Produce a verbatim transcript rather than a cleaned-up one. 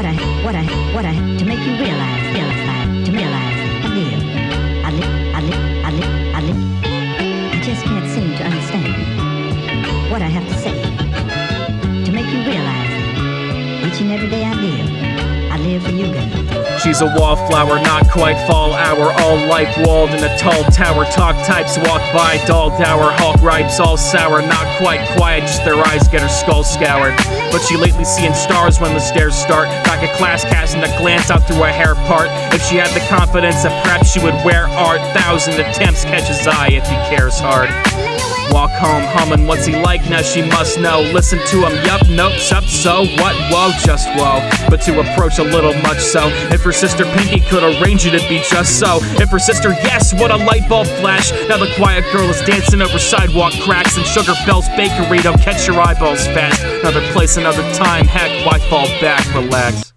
what I, what I, what I, to make you realize, realize, to realize, I live, I live, I live, I live, I live. I just can't seem to understand what I have to say to make you realize that each and every day I live, I live for you, girl. She's a wallflower, not quite fall hour. All life walled in a tall tower. Talk types walk by, doll dower. Hawk ripes all sour, not quite quiet, just their eyes get her skull scoured. But she lately seeing stars when the stairs start. Back at class, casting a glance out through her hair part. If she had the confidence that perhaps she would wear art, thousand attempts catch his eye if he cares hard. Walk home humming, what's he like? Now she must know. Listen to him, yup, nope, sup, so what? Whoa, just whoa. But to approach a little much so. If her sister Pinky could arrange it, it'd be just so. If her sister, yes, what a light bulb flash. Now the quiet girl is dancing over sidewalk cracks. And Sugar Bell's Bakery, don't catch your eyeballs fast. Another place, another time, heck, why fall back? Relax.